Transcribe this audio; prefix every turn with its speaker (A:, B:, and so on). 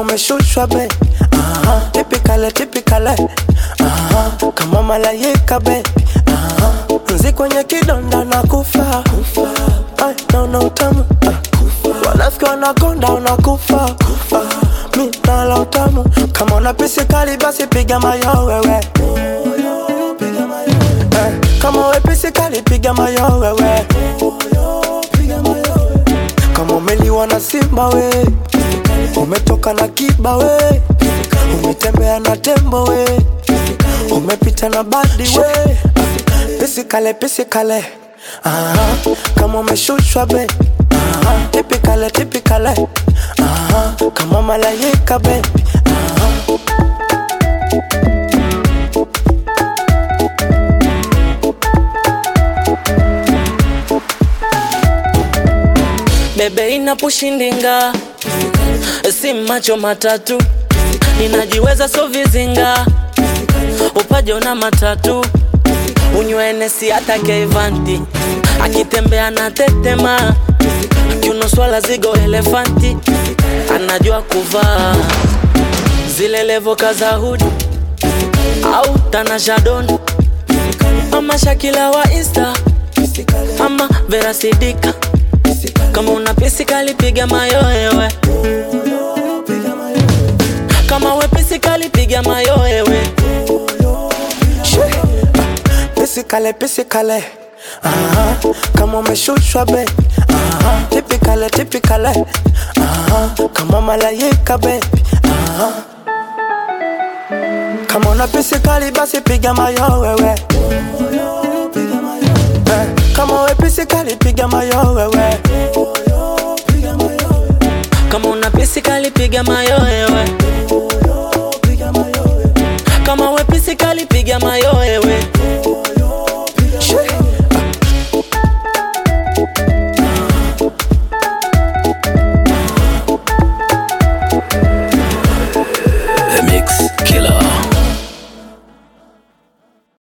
A: umeshushwa be. Typical. Kama malaika be. Nzi kwenye kidonda na kufa. Naona utamu. Wanafiki wanakonda unakufa. Mi nala utamu. Kama unapisi kali basi piga mayo wewe. Kama wepisi kali piga mayo wewe. Kama umeliwa na simba we. Umetoka na kiba we. Umetembea na tembo we. Umepita na badi we. Pisikale. Kama umeshushwa be. Typical. Kama malaika be.
B: Bebe inapushindinga, si macho matatu. Ninajiweza so vizinga, upaje una matatu. Unywe si hata kevanti, akitembea na tetema. Kiuno swala zigo elefanti, anajua kuvaa. Zile levo kaza hood, au Tanasha Donna, ama Shakila wa Insta, ama Vera Sidika. Kama unapisi kali piga mayo ewe. Kama wepisi kali piga mayo ewe.
A: Pisikale. Kama umeshushwa be. Typical. Kama malaika be. Kama unapisi kali basi piga mayo wewe. Kama wepisi kali piga mayo wewe.
B: Kama unapisi kali piga mayo ewe. Kama wepisi kali piga mayo